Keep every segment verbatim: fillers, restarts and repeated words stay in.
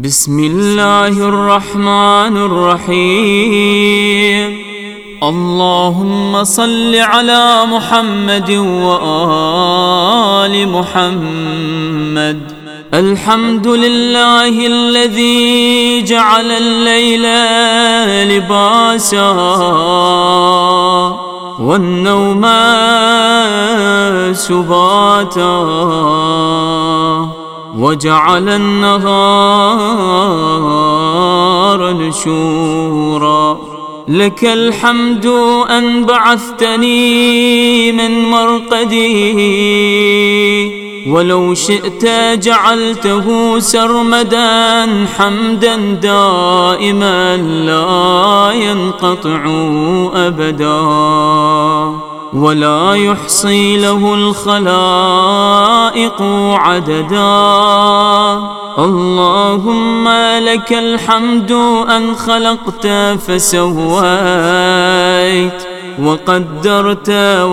بسم الله الرحمن الرحيم. اللهم صل على محمد وآل محمد. الحمد لله الذي جعل الليل لباسا والنوم سباتا وجعل النهار نشورا. لك الحمد أن بعثتني من مرقدي، ولو شئت جعلته سرمدا حمدا دائما لا ينقطع أبدا، ولا يحصي له الخلائق عددا. اللهم لك الحمد أن خلقت فسويت، وقدرت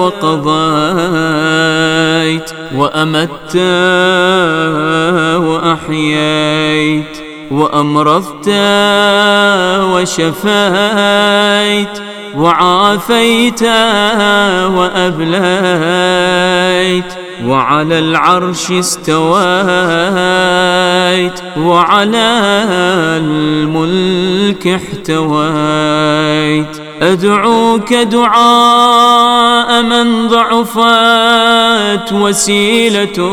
وقضيت، وأمت وأحييت، وأمرضت وشفيت، وعافيت وأبليت، وعلى العرش استويت، وعلى الملك احتويت. أدعوك دعاء من ضعفت وسيلته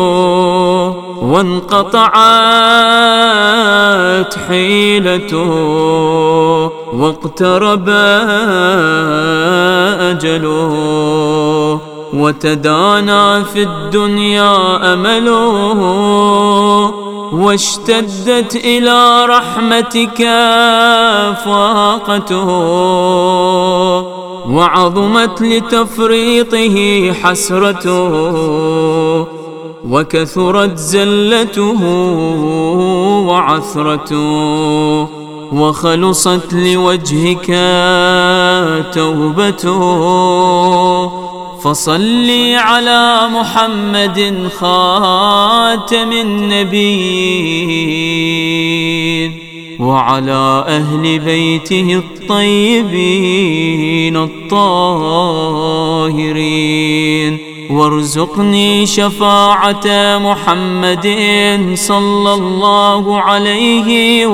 وانقطعت حيلته واقترب أجله وتدانى في الدنيا أمله، واشتدت إلى رحمتك فاقته، وعظمت لتفريطه حسرته، وكثرت زلته وعثرته، وخلصت لوجهك توبته. فصل على محمد خاتم النبيين، وعلى أهل بيته الطيبين الطاهرين، وارزقني شفاعة محمد صلى الله عليه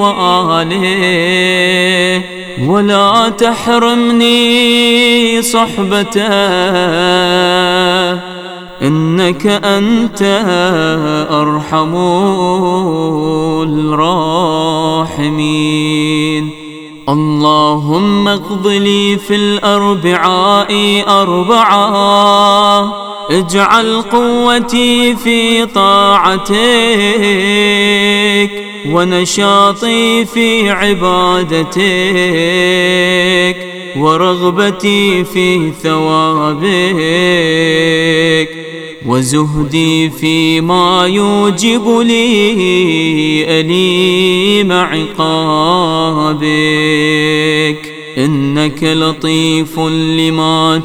وآله، ولا تحرمني صحبته، إنك أنت أرحم الراحمين. اللهم اقض لي في الأربعاء أربعة، اجعل قوتي في طاعتك، ونشاطي في عبادتك، ورغبتي في ثوابك، وزهدي فيما يوجب لي أليم عقابك. إنك لطيف لما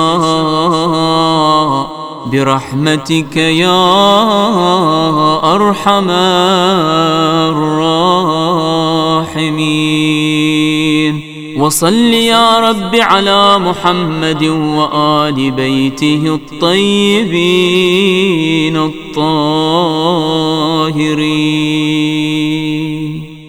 تشاء، برحمتك يا أرحم الراحمين. وصل يا رب على محمد وآل بيته الطيبين الطاهرين.